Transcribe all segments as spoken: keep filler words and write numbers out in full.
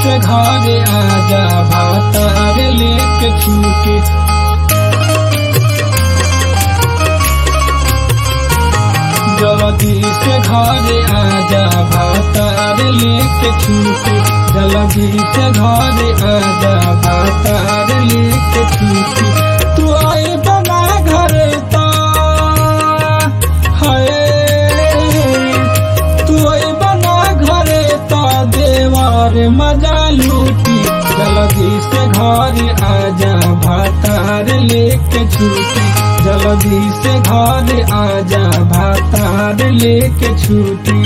से घरे आजा भातार लेके छूटी। जल्दी से घरे आजा भातार लेके छूटी। जल्दी से घरे आजा भातार लेके छूटी। तू आए बना घरे ता देवार मजा लूटी। जल्दी से घर आजा भातार लेके छूटी। जल्दी से घर आजा भातार लेके छूटी।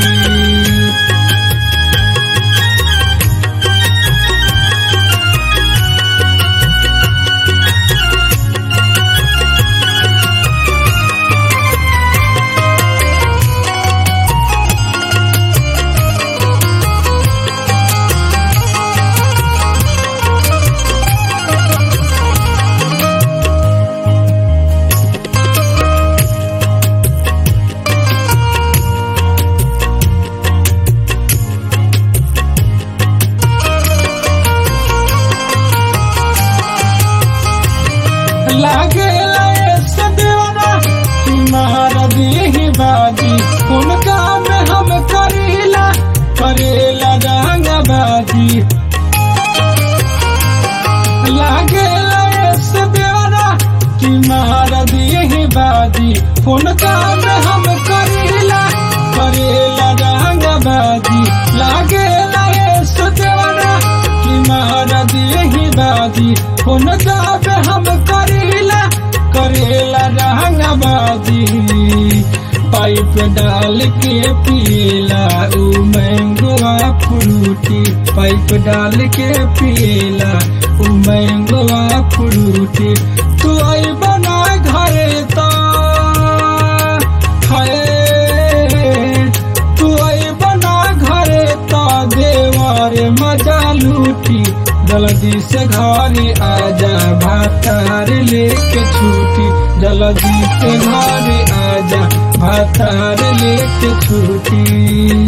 लागे सदेवना तुम्हारा देही बाजी। उनका में हम करेला करेला रंग बाजी। लागे सदेवना तुम्हारा देही बाजी। उनका में हम करेला करेला रंग बाजी। लागे सदेवना तुम्हारा देही बाजी। उनका में हम करेला करेला रंगबाजी। पाइप डाल के पीला ऊ मैंगोआ फ्रूटी। पाइप डाल के पीला ऊ मैंगोआ फ्रूटी। तू आई बना घरे ता तू आई बना घरे ता देवार मजा लूटी। जल्दी से घर आजा भातार लेके छूटी। जल्दी से घर आजा भातार लेके छूटी।